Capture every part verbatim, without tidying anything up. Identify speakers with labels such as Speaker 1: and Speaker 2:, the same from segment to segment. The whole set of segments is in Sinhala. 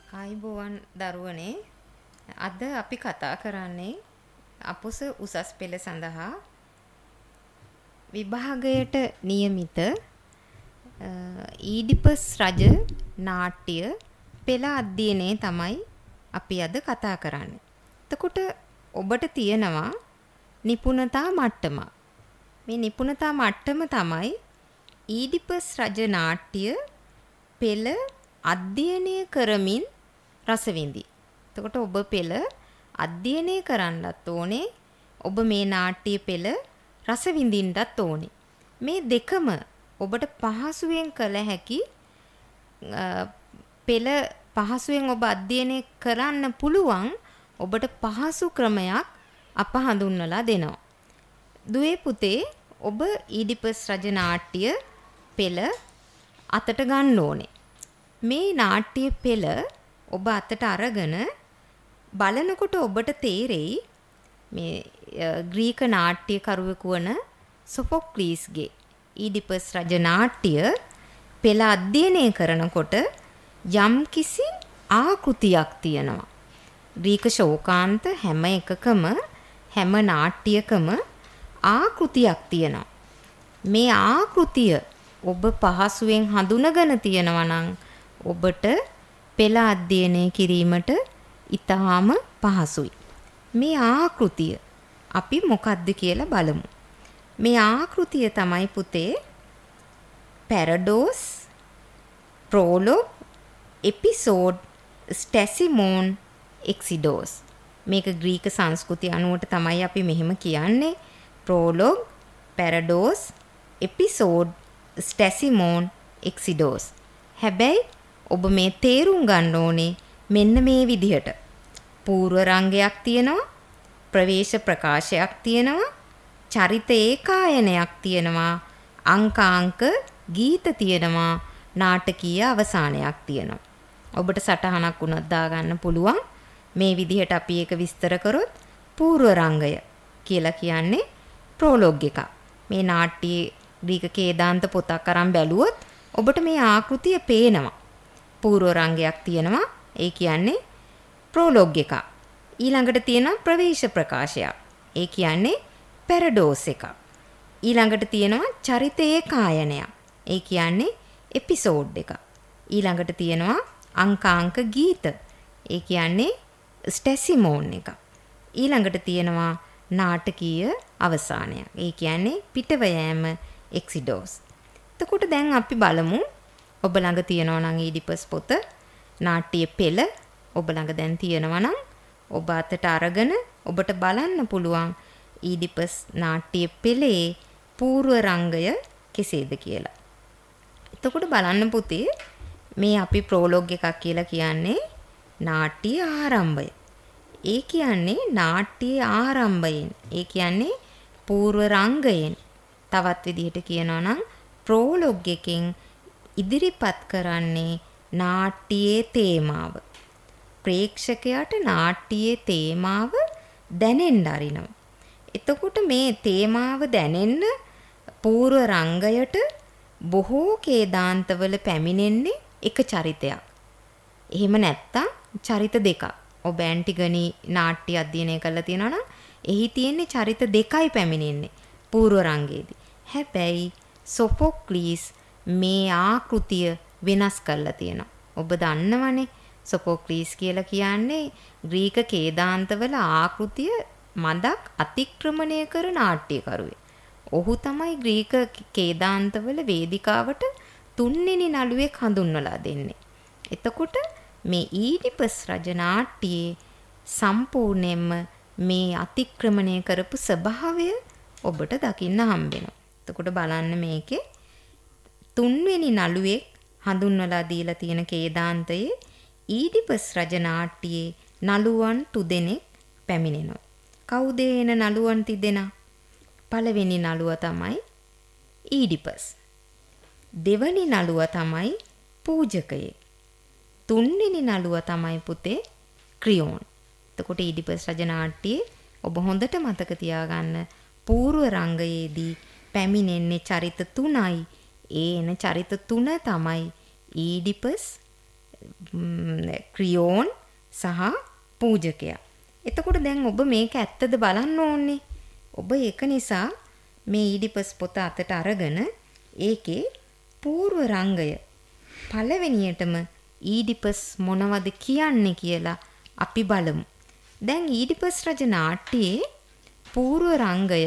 Speaker 1: ආයිබෝවන් දරුවනේ අද අපි කතා කරන්නේ අපොස උසස් පෙළ සඳහා විභාගයට නියමිත ඊඩිපස් රජ නාට්‍ය පෙළ අධ්‍යයනයේ තමයි අපි අද කතා කරන්නේ. එතකොට ඔබට තියෙනවා නිපුණතා මට්ටම. මේ නිපුණතා මට්ටම තමයි ඊඩිපස් රජ නාට්‍ය පෙළ අධ්‍යයනය කරමින් රස විඳි. එතකොට ඔබ පෙළ අධ්‍යයනය කරන්නත් ඕනේ. ඔබ මේ නාට්‍ය පෙළ රස විඳින්නත් ඕනේ. මේ දෙකම ඔබට පහසුවෙන් කළ හැකි පෙළ පහසුවෙන් ඔබ අධ්‍යයනය කරන්න පුළුවන් ඔබට පහසු ක්‍රමයක් අප හඳුන්වලා දෙනවා. දුවේ පුතේ ඔබ ඊඩිපස් රජ නාට්‍ය පෙළ අතට ගන්න ඕනේ. මේ නාට්‍ය පෙළ ඔබ අතට අරගෙන බලනකොට ඔබට තේරෙයි මේ ග්‍රීක නාට්‍යකරුවෙකු වන සොෆොක්ලීස්ගේ ඊඩිපස් රජ නාට්‍ය පෙළ අධ්‍යයනය කරනකොට යම් කිසි ආකෘතියක් තියෙනවා. ග්‍රීක ශෝකාන්ත හැම එකකම හැම නාට්‍යකම ආකෘතියක් තියෙනවා. මේ ආකෘතිය ඔබ පහසුවෙන් හඳුනගෙන තියෙනවා නම් ඔබට පෙළ අධ්‍යයනය කිරීමට ඉතාම පහසුයි. මේ ආකෘතිය අපි මොකක්ද කියලා බලමු. මේ ආකෘතිය තමයි පුතේ පැරඩෝස්, ප්‍රෝලොග්, එපිසෝඩ්, ස්ටැසිමෝන්, එක්සිඩෝස්. මේක ග්‍රීක සංස්කෘතිය අනුවට තමයි අපි මෙහෙම කියන්නේ. Prologue, parodos, episode, stasimon, exodos. හැබැයි ඔබ මේ තේරුම් ගන්න ඕනේ මෙන්න මේ විදිහට. පූර්ව රංගයක් තියෙනවා, ප්‍රවේශ ප්‍රකාශයක් තියෙනවා, චරිත ඒකායනයක් තියෙනවා, අංකාංක ගීත තියෙනවා, නාටකීය අවසානයක් තියෙනවා. ඔබට සටහනක් උනත් දාගන්න පුළුවන්. මේ විදිහට අපි ඒක විස්තර කරොත් පූර්ව රංගය කියලා කියන්නේ ප්‍රෝලොග් එක. මේ නාට්‍යයේ ග්‍රීක කේදාන්ත පොතක් අරන් බැලුවොත් ඔබට මේ ආකෘතිය පේනවා. පූර්ව රංගයක් තියෙනවා. ඒ කියන්නේ ප්‍රෝලොග් එක. ඊළඟට තියෙනවා ප්‍රවේශ ප්‍රකාශයක්. ඒ කියන්නේ පැරඩෝස් එක. ඊළඟට තියෙනවා චරිත ඒකායනයක්. ඒ කියන්නේ එපිසෝඩ් එක. ඊළඟට තියෙනවා අංකාංක ගීත. ඒ කියන්නේ ස්ටැසිමෝන් එක. ඊළඟට තියෙනවා නාටකීය අවසානයක්. ඒ කියන්නේ පිටව යෑම, එක්සිඩෝස්. එතකොට දැන් අපි බලමු ඔබ ළඟ තියෙනවා නම් ඊඩිපස් පොත නාට්‍ය පෙළ ඔබ ළඟ දැන් තියෙනවා නම් ඔබ අතට අරගෙන ඔබට බලන්න පුළුවන් ඊඩිපස් නාට්‍ය පෙළේ පූර්ව රංගය කෙසේද කියලා. එතකොට බලන්න පුතේ මේ අපි ප්‍රෝලොග් එකක් කියලා කියන්නේ නාට්‍ය ආරම්භය. ඒ කියන්නේ නාට්‍ය ආරම්භයෙන්. ඒ කියන්නේ පූර්ව රංගයෙන්. තවත් විදිහට කියනවා නම් ප්‍රෝලොග් එකෙන් ඉදිරිපත් කරන්නේ නාට්‍යයේ තේමාව. ප්‍රේක්ෂකයාට නාට්‍යයේ තේමාව දැනෙන්න අරිනවා. එතකොට මේ තේමාව දැනෙන්න පූර්ව රංගයට බොහෝ කේදාන්තවල පැමිණෙන්නේ එක චරිතයක්. එහෙම නැත්තම් චරිත දෙකක්. ඔබ ඇන්ටිගනි නාට්‍ය අධ්‍යයනය කරලා තියෙනවා නම් එහි තියෙන්නේ චරිත දෙකයි පැමිණෙන්නේ පූර්ව රංගයේදී. හැබැයි සොෆොක්ලීස් මේ ආකෘතිය වෙනස් කරලා තියෙනවා. ඔබ දන්නවනේ සොෆොක්ලීස් කියලා කියන්නේ ග්‍රීක කේදාන්තවල ආකෘතිය මදක් අතික්‍රමණය කර නාට්‍යකරුවෙක්. ඔහු තමයි ග්‍රීක කේදාන්තවල වේදිකාවට තුන්වෙනි නළුවෙක් හඳුන්වලා දෙන්නේ. එතකොට මේ ඊඩිපස් රජ නාට්‍යයේ සම්පූර්ණයෙන්ම මේ අතික්‍රමණය කරපු ස්වභාවය ඔබට දකින්න හම්බෙනවා. එතකොට බලන්න මේකේ තුන්වෙනි නළුවෙක් හඳුන්වලා දීලා තියෙන කේදාන්තයේ ඊඩිපස් රජ නාට්‍යයේ නළුවන් තුදෙනෙක් පැමිණෙනවා. කවුද එන නළුවන් තිදෙනා? පළවෙනි නළුවා තමයි ඊඩිපස්. දෙවැනි නළුවා තමයි පූජකයෙක්. තුන්වෙනි නළුවා තමයි පුතේ ක්‍රියෝන්. එතකොට ඊඩිපස් රජ නාට්‍යයේ ඔබ හොඳට මතක තියාගන්න පූර්ව රංගයේදී පැමිණෙන්නේ චරිත තුනයි. ඒ එන චරිත තුන තමයි ඊඩිපස්, ක්‍රියෝන් සහ පූජකයා. එතකොට දැන් ඔබ මේක ඇත්තද බලන්න ඕනේ. ඔබ ඒක නිසා මේ ඊඩිපස් පොත අතට අරගෙන ඒකේ పూర్ව රංගය පළවෙනියටම ඊඩිපස් මොනවද කියන්නේ කියලා අපි බලමු. දැන් ඊඩිපස් රජ නාට්‍යයේ పూర్ව රංගය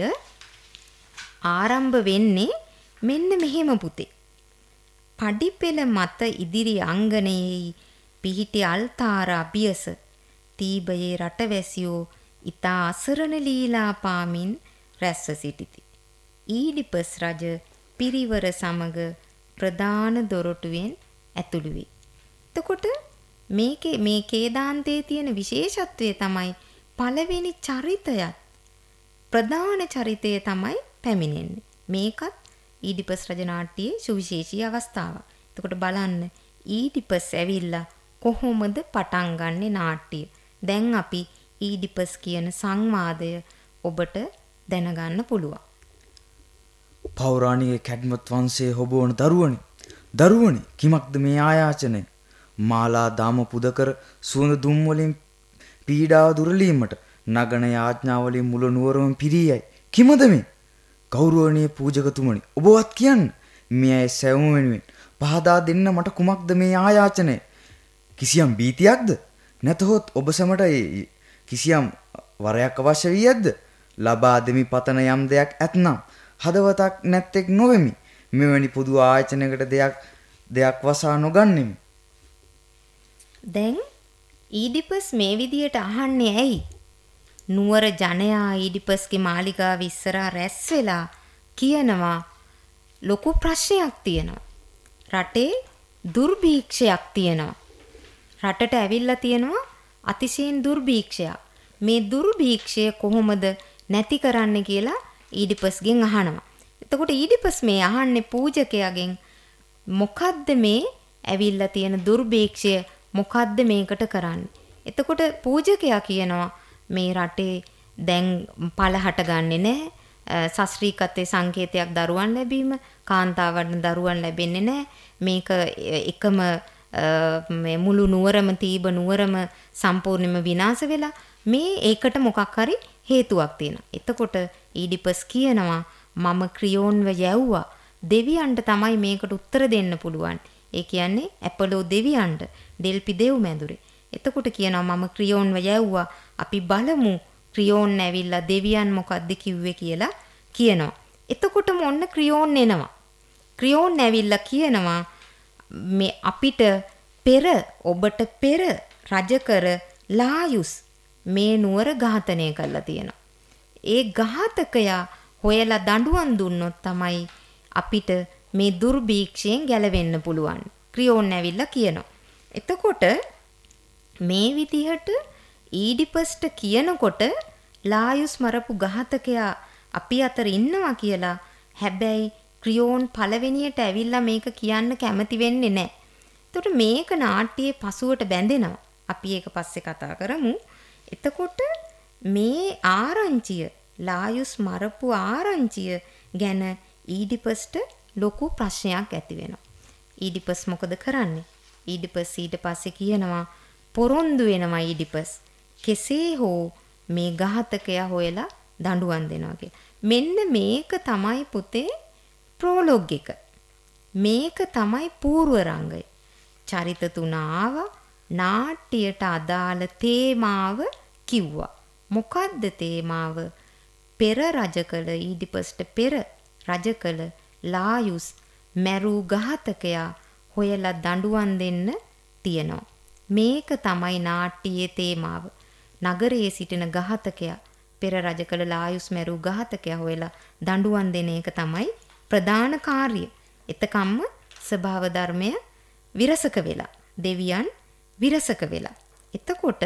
Speaker 1: ආරම්භ වෙන්නේ මෙන්න මෙහෙම පුතේ. පඩිපෙළ මත ඉදිරි අංගනයේ පිහිටි අල්තාර අභියස තීබයේ රටවැසියෝ ඊතා අසරණ ලීලා පාමින් රැස්ව සිටිති. ඊඩිපස් රජ පිරිවර සමග ප්‍රධාන දොරටුවෙන් ඇතුළු වේ. එතකොට මේකේ මේ කේදාන්තයේ තියෙන විශේෂත්වය තමයි පළවෙනි චරිතයත් ප්‍රධාන චරිතය තමයි පැමිණෙන්නේ. මේකත් ඊඩිපස් රජ නාට්‍යයේ සුවිශේෂී අවස්ථාවක්. එතකොට බලන්න ඊඩිපස් ඇවිල්ලා කොහොමද පටන් ගන්නෙ නාට්‍ය. දැන් අපි ඊඩිපස් කියන සංවාදය ඔබට දැනගන්න පුළුවන්.
Speaker 2: පෞරාණික කැඩ්මත් වංශයේ හොබවන දරුවනි. දරුවනි කිමක්ද මේ ආයාචනය? මාලා දාම පුදකර සුවඳ දුම් වලින් පීඩාව දුරලීමට නගන යාඥාවලින් මුල නුවරම පිරියයි. කිමද මේ? ගෞරවනීය පූජකතුමනි, ඔබවත් කියන්න. මේ අය සැවුම වෙනුවෙන් පහදා දෙන්න මට කුමක්ද මේ ආයාචනය? කිසියම් බීතියක්ද? නැතහොත් ඔබ සැමට කිසියම් වරයක් අවශ්‍ය වී ඇද්ද? ලබා දෙමි පතන යම් දෙයක් ඇතනම් හදවතක් නැත්තෙක් නොවෙමි. මෙවැනි පොදු ආයතනයකට දෙයක් දෙයක් වසා නොගන්නෙමි.
Speaker 1: දැන් ඊඩිපස් මේ විදියට අහන්නේ ඇයි? නුවර ජනයා ඊඩිපස්ගේ මාලිගාව ඉස්සරහා රැස් වෙලා කියනවා ලොකු ප්‍රශ්නයක් තියෙනවා. රටේ දුර්භීක්ෂයක් තියෙනවා. රටට ඇවිල්ලා තියෙනවා අතිශයින් දුර්භීක්ෂයක්. මේ දුර්භීක්ෂය කොහොමද නැති කරන්න කියලා ඊඩිපස්ගෙන් අහනවා. එතකොට ඊඩිපස් මේ අහන්නේ පූජකයාගෙන් මොකද්ද මේ ඇවිල්ලා තියෙන දුර්භීක්ෂය, මොකද්ද මේකට කරන්නේ? එතකොට පූජකයා කියනවා මේ රටේ දැන් පළහට ගන්නෙ නැහැ. සස්ත්‍රීකත්වයේ සංකේතයක් දරුවන් ලැබීම, කාන්තාවන් දරුවන් ලැබෙන්නේ නැහැ. මේක එකම මේ මුළු නුවරම තීබ නුවරම සම්පූර්ණයෙන්ම විනාශ වෙලා මේ ඒකට මොකක් හරි හේතුවක් තියෙනවා. එතකොට ඊඩිපස් කියනවා මම ක්‍රියෝන්ව යැව්වා. දෙවියන්ට තමයි මේකට උත්තර දෙන්න පුළුවන්. ඒ කියන්නේ ඇපොලෝ දෙවියන්ට ඩෙල්පි දෙව් මැදුරේ. එතකොට කියනවා මම ක්‍රියෝන්ව යැව්වා. අපි බලමු ක්‍රියෝන් ඇවිල්ලා දෙවියන් මොකද්ද කිව්වේ කියලා කියනවා. එතකොටම ඔන්න ක්‍රියෝන් එනවා. ක්‍රියෝන් ඇවිල්ලා කියනවා මේ අපිට පෙර ඔබට පෙර රජකර ලායුස් මේ නුවර ඝාතනය කරලා තියෙනවා. ඒ ඝාතකයා හොයලා දඬුවම් දුන්නොත් තමයි අපිට මේ දුර්භීක්ෂයෙන් ගැලවෙන්න පුළුවන්. ක්‍රියෝන් ඇවිල්ලා කියනවා. එතකොට මේ විදිහට ඊඩිපස්ට කියනකොට ලායුස් මරපු ඝාතකයා අපි අතර ඉන්නවා කියලා. හැබැයි ක්‍රියෝන් පළවෙනියට ඇවිල්ලා මේක කියන්න කැමති වෙන්නේ නැහැ. එතකොට මේක නාට්‍යයේ පසුවට බැඳෙනවා. අපි ඒක පස්සේ කතා කරමු. එතකොට මේ ආරංචිය, ලායුස් මරපු ආරංචිය ගැන ඊඩිපස්ට ලොකු ප්‍රශ්නයක් ඇති වෙනවා. ඊඩිපස් මොකද කරන්නේ? ඊඩිපස් ඊට පස්සේ කියනවා පොරොන්දු වෙනවා ඊඩිපස් කෙසේ හෝ මේ ඝාතකයා හොයලා දඬුවම් දෙනවා කියලා. මෙන්න මේක තමයි පුතේ ප්‍රෝලොග් එක. මේක තමයි పూర్ව රංගය. චරිත තුන ආවා, නාට්‍යයට අදාළ තේමාව කිව්වා. මොකද්ද තේමාව? පෙර රජකල ඊඩිපස්ට පෙර රජකල ලායුස් මැරු ඝාතකයා හොයලා දඬුවම් දෙන්න තියෙනවා. මේක තමයි නාට්‍යයේ තේමාව. නගරයේ සිටින ඝාතකයා පෙර රජකල ලායුස් මැරු ඝාතකයා හොයලා දඬුවම් දෙන එක තමයි ප්‍රධාන කාර්යය. එතකම්ම ස්වභාව ධර්මය විරසක වෙලා, දෙවියන් විරසක වෙලා. එතකොට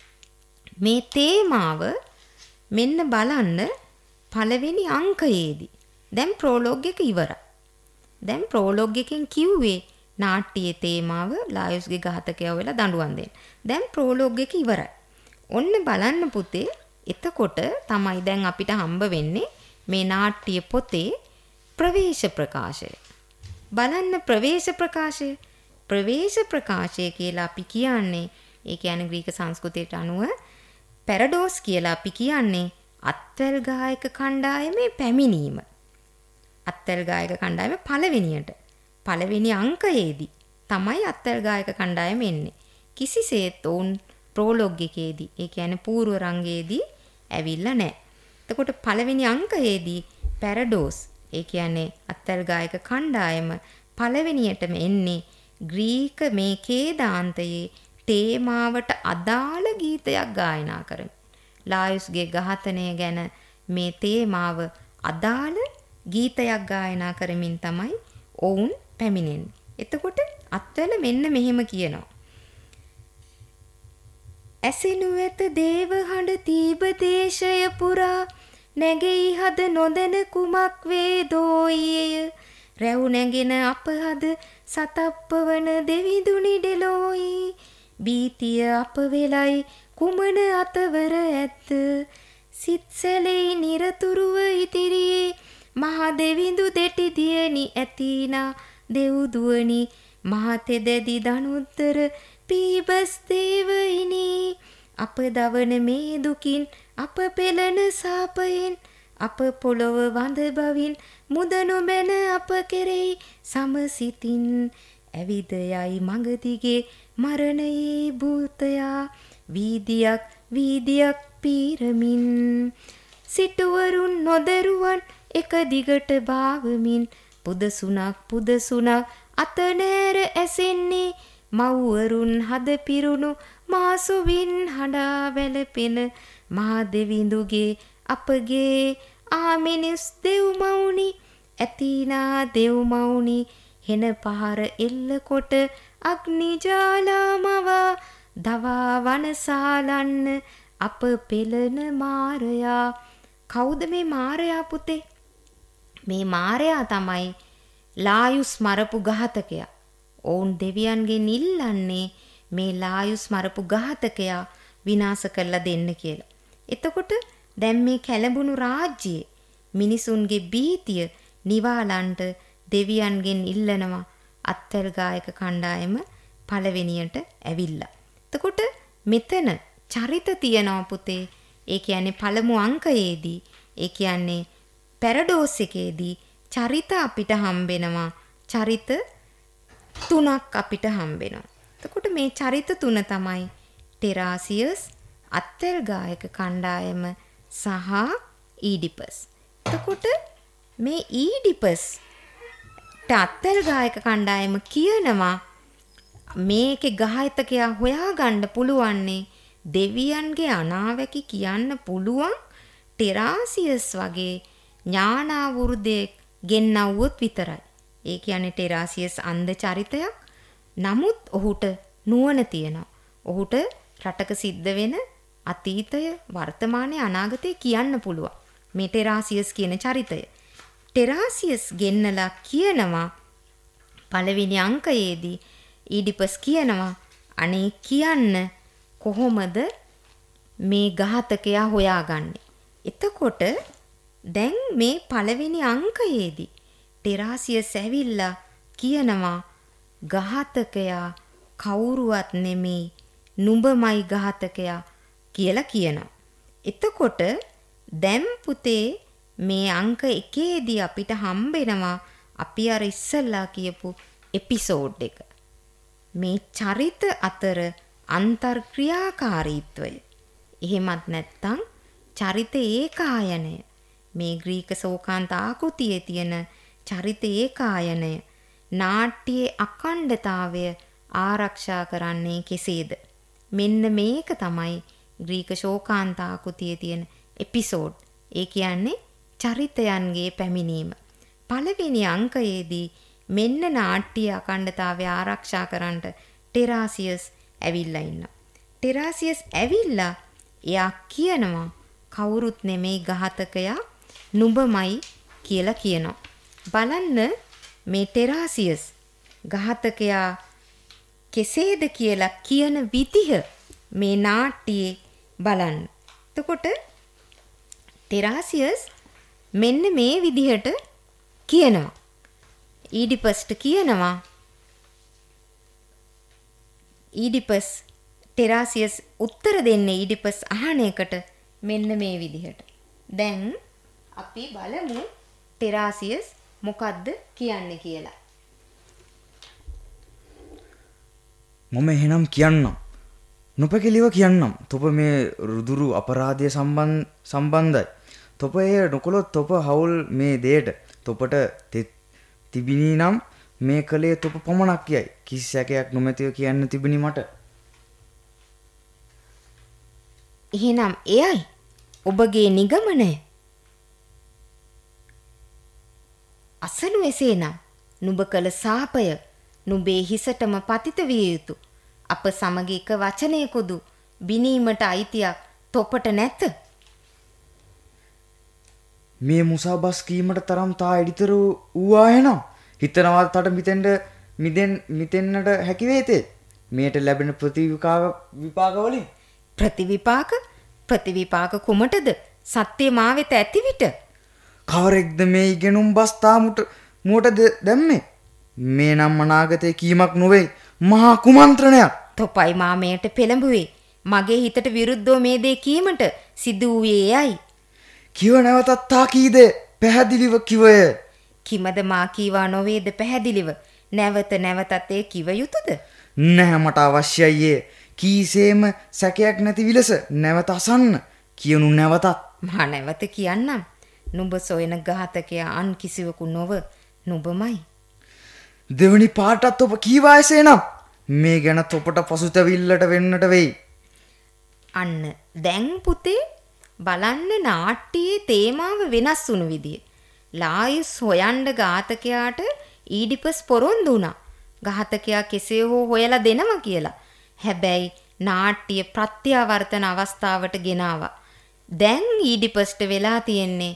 Speaker 1: මේ තේමාව මෙන්න බලන්න පළවෙනි අංකයේදී. දැන් ප්‍රෝලොග් එක ඉවරයි. දැන් ප්‍රෝලොග් එකෙන් කිව්වේ නාට්‍යයේ තේමාව ලායුස්ගේ ඝාතකයා වෙලා දඬුවම් දෙන්න. දැන් ප්‍රෝලොග් එක ඉවරයි. ඔන්න බලන්න පුතේ, එතකොට තමයි දැන් අපිට හම්බ වෙන්නේ මේ නාට්‍ය පොතේ ප්‍රවේශ ප්‍රකාශය. බලන්න ප්‍රවේශ ප්‍රකාශය. ප්‍රවේශ ප්‍රකාශය කියලා අපි කියන්නේ ඒ කියන්නේ ග්‍රීක සංස්කෘතියට අනුව පැරඩෝස් කියලා අපි කියන්නේ අත්වැල් ගායක කණ්ඩායමේ පැමිණීම. අත්වැල් ගායක කණ්ඩායමේ පළවෙනියට පළවෙනි අංකයේදී තමයි අත්වැල් ගායක කණ්ඩායම එන්නේ. කිසිසේත් උන් ප්‍රෝලොග් එකේදී ඒ කියන්නේ පූර්ව රංගයේදී ඇවිල්ලා නැහැ. එතකොට පළවෙනි අංකයේදී පැරඩෝස් ඒ කියන්නේ අත්වැල් ගායක කණ්ඩායම පළවෙනියටම එන්නේ ග්‍රීක මේ කේදාන්තයේ තේමාවට අදාළ ගීතයක් ගායනා කරමින්. ලායුස්ගේ ඝාතනය ගැන මේ තේමාව අදාළ ගීතයක් ගායනා කරමින් තමයි ඔවුන් පැමිණෙන්නේ. එතකොට අත්වැල මෙන්න මෙහෙම කියනවා. ඇසෙනු ඇත දේව හඬ තීබ දේශය පුරා නැගෙයි හද නොදැන කුමක් වේදෝයිය රැව් නැගෙන අපහද සතප්පවන දෙවිදුනි ඩෙලෝයි බීතිය අප වෙලයි කුමන අතවර ඇත්ත සිත් සැලෙයි නිරතුරුව ඉතිරියේ මහ දෙවිඳු දෙටි දියණි ඇතිනා දෙව්දුවනි මහතෙදැදි දනුත්තර පීබස් දේවයිනි අප දවන මේ දුකින් අප පෙළන සාපයෙන් අප පොළොව වඳ බවින් මුදනු මැන අප කෙරෙහි සමසිතින් ඇවිද යයි මඟ දිගේ මරණයේ භූතයා වීදියක් වීදියක් පීරමින් සිටුවරුන් නොදරුවන් එක දිගට භාවමින් පුදසුනක් පුදසුනක් අත නෑර ඇසෙන්නේ මව්වරුන් හද පිරුණු මාසුවින් හඬා වැළපෙන මහා දෙවිඳුගේ අපගේ ආමිනිස් දෙව්මවුනි ඇතිනා දෙව්මවුනි හෙන පහර එල්ලකොට අග්නි ජාලාමවා දවා වනසාලන්න අප පෙළන මාරයා. කවුද මේ මාරයා පුතේ? මේ මාරයා තමයි ලායුස් මරපු ඝාතකයා. ඔවුන් දෙවියන්ගෙන් ඉල්ලන්නේ මේ ලායුස් මරපු ඝාතකයා විනාශ කරලා දෙන්න කියලා. එතකොට දැන් මේ කැළඹුණු රාජ්‍යයේ මිනිසුන්ගේ බීතිය නිවාලන්ට දෙවියන්ගෙන් ඉල්ලනවා අත්වැල් ගායක කණ්ඩායම පළවෙනියට ඇවිල්ලා. එතකොට මෙතන චරිත තියනවා පුතේ. ඒ කියන්නේ පළමු අංකයේදී ඒ කියන්නේ පැරඩෝස් එකේදී චරිත අපිට හම්බෙනවා. චරිත තුනක් අපිට හම්බෙනවා. එතකොට මේ චරිත තුන තමයි ටෙරාසියස්, අත්වැල් ගායක කණ්ඩායම සහ ඊඩිපස්. එතකොට මේ ඊඩිපස් අත්වැල් ගායක කණ්ඩායම කියනවා මේකේ ඝාතකයා හොයාගන්න පුළුවන්නේ දෙවියන්ගේ අනාවැකි කියන්න පුළුවන් ටෙරාසියස් වගේ ඥානාවෘදෙක් ගෙන්නවුවොත් විතරයි. ඒ කියන්නේ ටෙරාසියස් අන්ධ චරිතයක්. නමුත් ඔහුට නුවණ තියෙනවා. ඔහුට රටක සිද්ධ වෙන අතීතය, වර්තමානය, අනාගතය කියන්න පුළුවන්. මේ ටෙරාසියස් කියන චරිතය. ටෙරාසියස් ගෙන්නලා කියනවා පළවෙනි අංකයේදී ඊඩිපස් කියනවා අනේ කියන්න කොහොමද මේ ඝාතකයා හොයාගන්නේ. එතකොට දැන් මේ පළවෙනි අංකයේදී ටෙරාසියස් ඇවිල්ලා කියනවා ඝාතකයා කවුරුවත් නෙමෙයි නුඹමයි ඝාතකයා කියලා කියනවා. එතකොට දැන් පුතේ මේ අංක එකේදී අපිට හම්බෙනවා අපි අර ඉස්සල්ලා කියපු එපිසෝඩ් එක. මේ චරිත අතර අන්තර්ක්‍රියාකාරීත්වය. එහෙමත් නැත්නම් චරිත ඒකායනය. මේ ග්‍රීක ශෝකාන්ත ආකෘතියේ තියෙන චරිත ඒකායනය නාට්‍යයේ අඛණ්ඩතාවය ආරක්ෂා කරන්නේ කෙසේද? මෙන්න මේක තමයි ග්‍රීක ශෝකාන්ත ආකෘතියේ තියෙන එපිසෝඩ්. ඒ කියන්නේ චරිතයන්ගේ පැමිණීම. පළවෙනි අංකයේදී මෙන්න නාට්‍ය අඛණ්ඩතාවය ආරක්ෂා කරන්නට ටෙරාසියස් ඇවිල්ලා ඉන්නවා. ටෙරාසියස් ඇවිල්ලා එයා කියනවා කවුරුත් නෙමෙයි ඝාතකයා නුඹමයි කියලා කියනවා. බලන්න මේ ටෙරාසියස් ඝාතකයා කෙසේද කියලා කියන විදිහ මේ නාට්‍යයේ බලන්න. එතකොට ටෙරාසියස් මෙන්න මේ විදිහට කියනවා. ඊඩිපස්ට කියනවා ඊඩිපස් ටෙරාසියස් උත්තර දෙන්නේ ඊඩිපස් අහන එකට මෙන්න මේ විදිහට. දැන් අපි බලමු ටෙරාසියස් මොකද්ද කියන්නේ කියලා.
Speaker 2: මම එහෙනම් කියන්නම්. නොපැකිලිව කියන්නම්. තොප මේ රුදුරු අපරාධය සම්බන්ධ සම්බන්ධයි. තොප එය නොකළොත් තොප හවුල් මේ දෙයට තොපට තිබිනි නම් මේ කලේ තොප පමණක් යයි. කිසි සැකයක් නොමැතිව කියන්න තිබුණි මට.
Speaker 1: එහෙනම් එයයි ඔබගේ නිගමනය. අසනු එසේනම් නුඹ කළ සාපය නුඹේ හිසටම පතිත විය යුතු. අප සමග එක වචනයකොදු බිනීමට අයිතියක් තොපට නැත.
Speaker 2: මේ මුසාබස් කීමට තරම් තා එඩිතර වූවා එහෙනම් හිතනවා තට මිතෙන්ට මිදෙන් මිතෙන්නට හැකි වේතේ. මේට ලැබෙන ප්‍රතිවිපාක විපාක වලින්
Speaker 1: ප්‍රතිවිපාක ප්‍රතිවිපාක කුමටද? සත්‍ය මා වෙත ඇති විට
Speaker 2: කවරෙක්ද මේ ඉගෙනුම් බස්තා මුට මුවට දැම්මේ? මේ නම් අනාගතයේ කීමක් නොවේ, මහා කුමන්ත්‍රණයක්.
Speaker 1: තොපයි මා මේට පෙළඹුවේ. මගේ හිතට විරුද්ධව මේ දේ කීමට සිදු වූයේ එයයි.
Speaker 2: කිව නැවතත් තා කීදේ පැහැදිලිව කිවය.
Speaker 1: කිමද මා කීවා නොවේද පැහැදිලිව? නැවත නැවතත් ඒ කිව යුතුද?
Speaker 2: නැහැ මට අවශ්‍යයි ඒ. කීසේම සැකයක් නැති විලස නැවත අසන්න. කියනු නැවතත්.
Speaker 1: මා නැවත කියන්නම්. නුඹ සොයන ඝාතකයා අන් කිසිවකු නොව නුඹමයි.
Speaker 2: දෙවනි පාටත් ඔබ කීවා එසේනම් මේ ගැන තොපට පසුතැවිල්ලට වෙන්නට වෙයි.
Speaker 1: අන්න දැන් පුතේ බලන්න නාට්‍යයේ තේමාව වෙනස් වුණු විදිය. ලායුස් හොයන්න ඝාතකයාට ඊඩිපස් පොරොන්දු වුණා. ඝාතකයා කෙසේ හෝ හොයලා දෙනවා කියලා. හැබැයි නාට්‍ය ප්‍රත්‍යාවර්තන අවස්ථාවට ගෙනාවා. දැන් ඊඩිපස්ට වෙලා තියෙන්නේ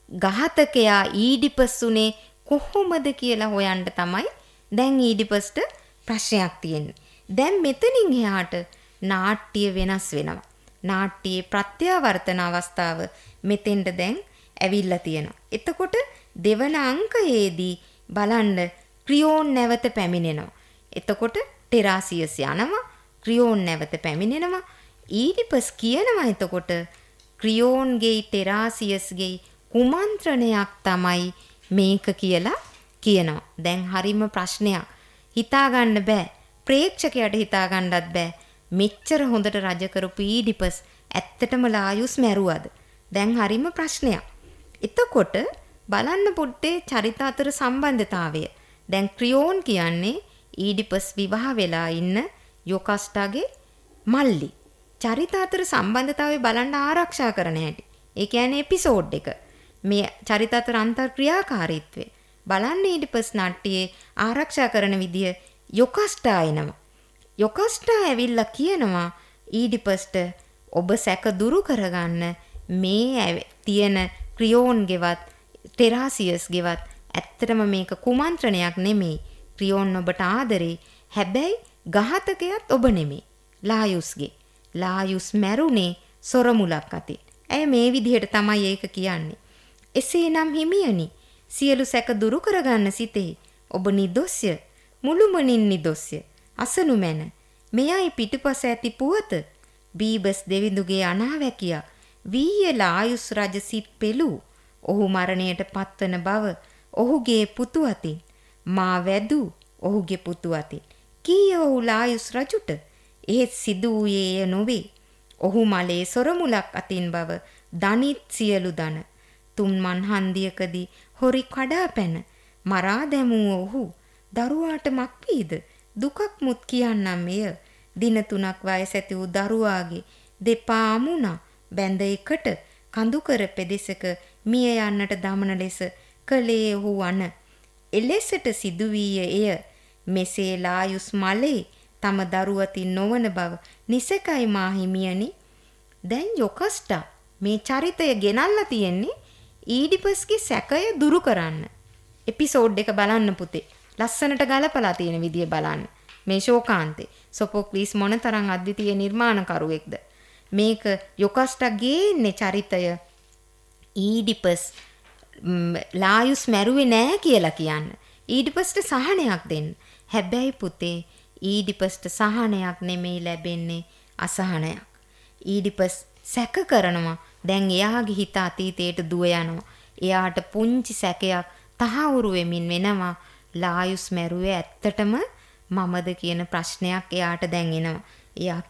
Speaker 1: ඝාතකයා ඊඩිපස් උනේ කොහොමද කියලා හොයන්න තමයි දැන් ඊඩිපස්ට ප්‍රශ්නයක් තියෙන්නේ. දැන් මෙතනින් එහාට නාට්‍ය වෙනස් වෙනවා. නාට්‍යයේ ප්‍රත්‍යාවර්තන අවස්ථාව මෙතෙන්ට දැන් ඇවිල්ලා තියෙනවා. එතකොට දෙවන අංකයේදී බලන්න ක්‍රියෝන් නැවත පැමිණෙනවා. එතකොට ටෙරාසියස් යනවා, ක්‍රියෝන් නැවත පැමිණෙනවා. ඊඩිපස් කියනවා එතකොට ක්‍රියෝන්ගේ ටෙරාසියස්ගේ කුමන්ත්‍රණයක් තමයි මේක කියලා කියනවා. දැන් හරිම ප්‍රශ්නයක්. හිතා ගන්න බෑ. ප්‍රේක්ෂකයාට හිතා ගන්නත් බෑ. මෙච්චර හොඳට රජ කරපු ඊඩිපස් ඇත්තටම ලායුස් මැරුවද? දැන් හරිම ප්‍රශ්නයක්. එතකොට බලන්න පොඩ්ඩේ චරිත අතර සම්බන්ධතාවය. දැන් ක්‍රියෝන් කියන්නේ ඊඩිපස් විවාහ වෙලා ඉන්න යොකස්ටාගේ මල්ලි. චරිත අතර සම්බන්ධතාවය බලන්න ආරක්ෂා කරන හැටි. ඒ කියන්නේ එපිසෝඩ් එක. මේ චරිත අතර අන්තර් ක්‍රියාකාරීත්වය බලන්න ඊඩිපස් නාට්‍යයේ ආරක්ෂා කරන විදිය යොකස්ටා එනවා. යොකස්ටා ඇවිල්ලා කියනවා ඊඩිපස්ට ඔබ සැක දුරු කරගන්න මේ තියෙන ක්‍රියෝන්ගෙවත් ටෙරාසියස්ගෙවත් ඇත්තටම මේක කුමන්ත්‍රණයක් නෙමෙයි. ක්‍රියෝන් ඔබට ආදරේ. හැබැයි ඝාතකයාත් ඔබ නෙමෙයි. ලායුස්ගේ. ලායුස් මැරුණේ සොරමුලක් අතින්. ඇය මේ විදිහට තමයි ඒක කියන්නේ. එසේනම් හිමියනි, සියලු සැක දුරු කරගන්න සිතේ. ඔබ නිදොස්ය, මුළුමනින් නිදොස්ය. අසනු මැන. මෙයයි පිටුපස ඇති පුවත. බීබස් දෙවිඳුගේ අනාවැකියා. වීය ලායුස් රජ සිත් පෙළූ. ඔහු මරණයට පත්වන බව ඔහුගේ පුතු අතින්. මා වැදූ ඔහුගේ පුතු අතින්. කීය ඔහු ලායුස් රජුට. එහෙත් සිදු වූයේ නොවේ. ඔහු මලේ සොරමුලක් අතින් බව දනිත් සියලු දන. තුන් මන් හන්දියකදී හොරි කඩා පැන මරා දැමූ ඔහු දරුවාට මක් වීද? දුකක් මුත් කියන්නම් එය. දින තුනක් වයස ඇති වූ දරුවාගේ දෙපා අමුණා බැඳ එකට කඳුකර පෙදෙසක මිය යන්නට දමන ලෙස කලේ ඔහු අන. එලෙසට සිදුවීය එය. මෙසේ ලායුස් මලේ තම දරුවතින් නොවන බව නිසකයි මා හිමියනි. දැන් යොකස්ටා මේ චරිතය ගෙනල්ලා තියෙන්නේ ඊඩිපස්ගේ සැකය දුරු කරන්න. එපිසෝඩ් එක බලන්න පුතේ. ලස්සනට ගලපලා තියෙන විදිය බලන්න. මේ ශෝකාන්තේ සොෆොක්ලිස් මොනතරම් අද්විතීය නිර්මාණකරුවෙක්ද. මේක යොකස්ටා ගේන්නේ චරිතය ඊඩිපස් ලායුස් මැරුවේ නෑ කියලා කියන්න. ඊඩිපස්ට සහනයක් දෙන්න. හැබැයි පුතේ ඊඩිපස්ට සහනයක් නෙමෙයි ලැබෙන්නේ අසහනයක්. ඊඩිපස් සැක කරනවා. දැන් එයාගේ හිත අතීතයට දුව යනවා. එයාට පුංචි සැකයක් තහවුරු වෙමින් වෙනවා. ලායුස් මැරුවේ ඇත්තටම මමද කියන ප්‍රශ්නයක් එයාට දැන් එනවා. එයා